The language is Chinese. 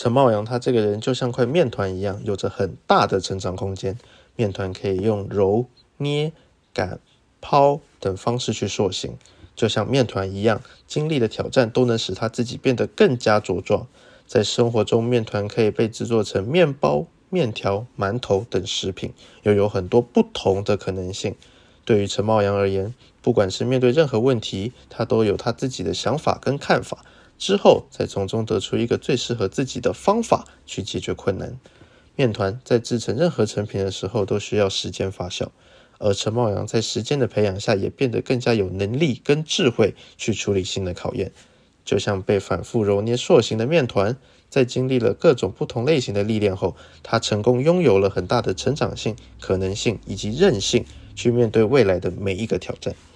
陈茂阳他这个人就像块面团一样，有着很大的成长空间。面团可以用揉、捏、擀、抛等方式去塑形，就像面团一样，经历的挑战都能使他自己变得更加茁壮。在生活中，面团可以被制作成面包、面条、馒头等食品，又有很多不同的可能性。对于陈茂阳而言，不管是面对任何问题，他都有他自己的想法跟看法，之后再从中得出一个最适合自己的方法去解决困难。面团在制成任何成品的时候都需要时间发酵，而陈茂阳在时间的培养下也变得更加有能力跟智慧去处理新的考验。就像被反复揉捏塑形的面团，在经历了各种不同类型的历练后，他成功拥有了很大的成长性、可能性以及韧性，去面对未来的每一个挑战。